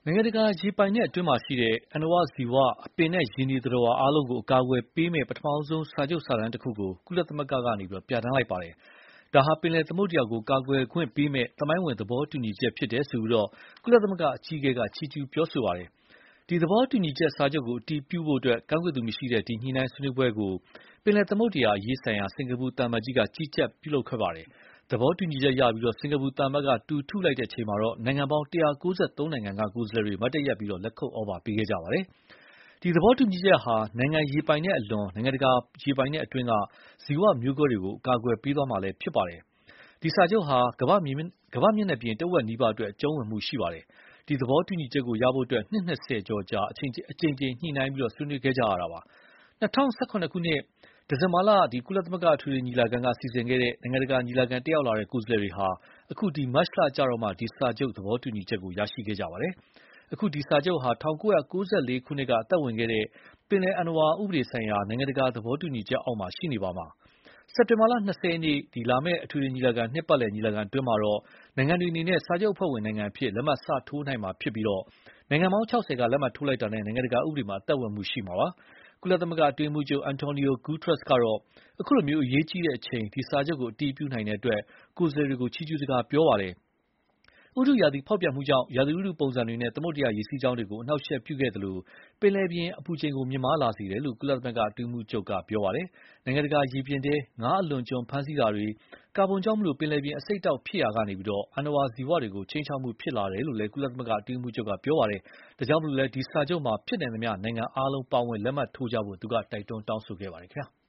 နိုင်ငံတကာရေပိုင်နက်အတွင်းမှာရှိတဲ့အဏ္ဏဝါဇီဝအပင်နဲ့ရေနေသတ္တဝါအားလုံးကိုအကာအကွယ်ပေးမယ့်ပထမဆုံးစာချုပ်စာတမ်းတခုကိုကုလသမဂ္ဂကပြဋ္ဌာန်းလိုက်ပါတယ်။ဒါဟာပင်လယ်သမုဒ္ဒရာကိုကာကွယ်ခွင့်ပေးမယ့်သမိုင်းဝင်သဘောတူညီချက်ဖြစ်တယ်လို့ကုလသမဂ္ဂအကြီးအကဲကချီးကျူးပြောဆိုပါတယ်။ဒီသဘောတူညီချက်စာချုပ်ကိုအတည်ပြုဖို့ကန့်ကွက်သူမရှိတဲ့ဒီညှိနှိုင်းဆွေးနွေးပွဲကိုပင်လယ်သမုဒ္ဒရာအရေးဆိုင်ရာစင်ကာပူသံအမတ်ကြီးကကြီးကြပ်ပြုလုပ်ခဲ့ပါတယ်။သဘောတူညီချက်ရပြီးစင်ကာပူသံအမတ်ကတူထုလိုက်ချိန်မှာတော့နိုင်ငံပေါင်း193နိုင်ငံကကိုယ်စားလှယ်တွေမတ်တတ်ရပ်ပြီးလက်ခုပ်ဩဘာပေးခဲ့ကြပါတယ်။ဒီသဘောတူညီချက်ဟာနိုင်ငံရေပိုင်နက်အလွန်နိုင်ငံတကာရေပိုင်နက်အတွင်းကဇီဝမျိုးကွဲတွေကိုအကာအကွယ်ပေးသွားမှာလည်းဖြစ်ပါတယ်။ဒီစာချုပ်ဟာကမ္ဘာ့မျက်နှာပြင်တဝက်နီးပါးအတွက်အကျုံးဝင်မှုရှိပါတယ်။ဒီသဘောတူညီချက်ကိုရဖို့နှစ်20ကျော်ကြာအကြိမ်ကြိမ်ညှိနှိုင်းဆွေးနွေးခဲ့ကြရတာပါ။2018ခုနှစ်ဒီဇင်ဘာလကုလသမဂ္ဂအထွေထွေညီလာခံကစီစဉ်ခဲ့တဲ့နိုင်ငံတကာညီလာခံတက်ရောက်လာတဲ့ကိုယ်စားလှယ်တွေဟာအခုမတ်လကျတော့မှဒီစာချုပ်သဘောတူညီချက်ကိုရရှိခဲ့ကြပါတယ်။အခုဒီစာချုပ်ဟာ1994ခုနှစ်ကအသက်ဝင်ခဲ့တဲ့ပင်လယ်အဏ္ဏဝါဥပဒေဆိုင်ရာနိုင်ငံတကာသဘောတူညီချက်အောက်မှာရှိနေပါမှာ။စက်တင်ဘာလ20ရက်နေ့လာမယ့်အထွေထွေညီလာခံနှစ်ပတ်လည်ညီလာခံအတွင်းမှာတော့နိုင်ငံတွေအနေနဲ့စာချုပ်အဖွဲ့ဝင်နိုင်ငံအဖြစ်လက်မှတ်စထိုးနိုင်မှာဖြစ်ပြီးနိုင်ငံပေါင်း60ကလက်မှတ်ထိုးလိုက်တာနဲ့နိုင်ငံတကာဥပဒေမှာအသက်ဝင်မှုရှိမှာပါ။ကုလသမဂ္ဂအတွင်းရေးမှူးချုပ် Antonio Guterres ကတော့အခုလိုအရေးကြီးတဲ့အချိန်ဒီစာချုပ်ကိုအတည်ပြုနိုင်တဲ့အတွက်ကိုယ်စားလှယ်တွေကိုချီးကျူးစကားပြောပါတယ်။ဥတုရာသီဖောက်ပြန်မှုကြောင့်ရာသီဥတုပုံစံတွေနဲ့သမုဒ္ဒရာရေစီးကြောင်းတွေကိုအနှောက်အယှက်ပြုခဲ့သလိုပင်လယ်ပြင်အပူချိန်ကိုမြင့်မားလာစေတယ်လို့ကုလသမဂ္ဂအတွင်းရေးမှူးချုပ်ကပြောပါတယ်။နိုင်ငံတကာရေပြင်ထဲငါးအလွန်အကျွံဖမ်းဆီးတာတွေကာဗွန်ကြောင့်ပင်လယ်ပြင်အဆိပ်အတောက်ဖြစ်ရာကနေအဏ္ဏဝါဇီဝတွေကိုခြိမ်းခြောက်မှုဖြစ်လာတယ်လို့လည်းကုလသမဂ္ဂအတွင်းရေးမှူးချုပ်ကပြောပါတယ်။ဒါကြောင့်လည်းဒီစာချုပ်မှာဖြစ်နိုင်သမျှနိုင်ငံအားလုံးပါဝင်လက်မှတ်ထိုးကြဖို့သူကတိုက်တွန်းတောင်းဆိုခဲ့ပါတယ်ခင်ဗျာ။